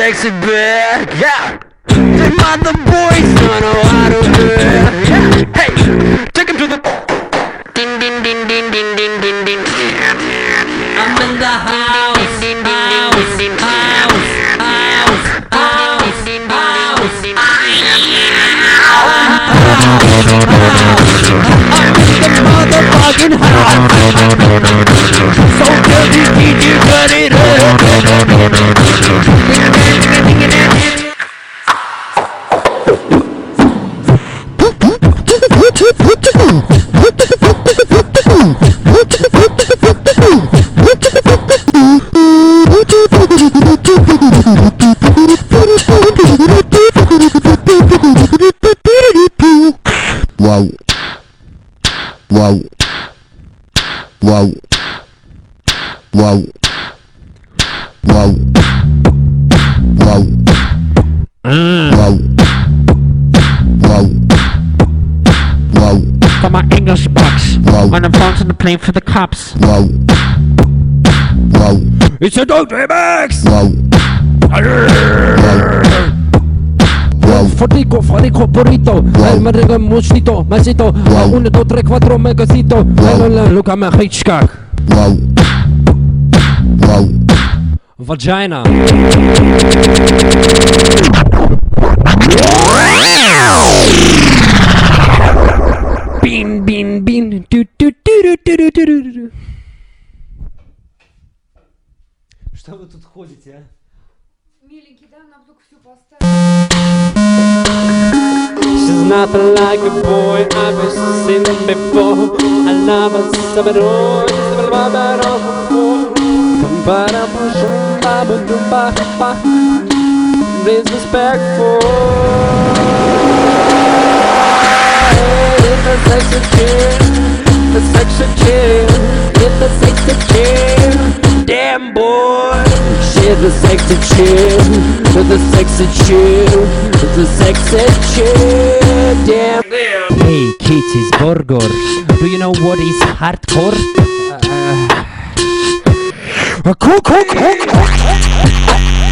sexy bitch. Yeah. The mother boys don't know how to do it. Yeah. Hey, take him to the. Ding ding ding ding ding ding ding ding. I'm in the house. Motherfucking house. So dirty, did you cut it up? Wow. Wow. Wow. Wow. Wow. Wow. Wow. Wow. Wow. Got my English box. Wow. When I'm bouncing the plane for the cops. Wow. Wow. It's a dog remix! Wow. Wow. Fortico, burrito, el merega mochito, masito, 1, 2, 3, 4, megacito, look at my Hitchcock. Wow. Wow. Vagina. Bean, bean, bean, do, do, do, do, do, do, do, do. Что вы тут ходите, а? Миленький, дай нам вдруг всю поставить. She's nothing like a boy I've seen before. I love her, sabador, sabador, disrespectful. It's a sexy chick, the sexy chick, it's a sexy chick. Damn boy, she's a sexy chick, the sexy chick, the sexy chick. Damn. Hey, Kitty's Burger. Do you know what is hardcore? Cook.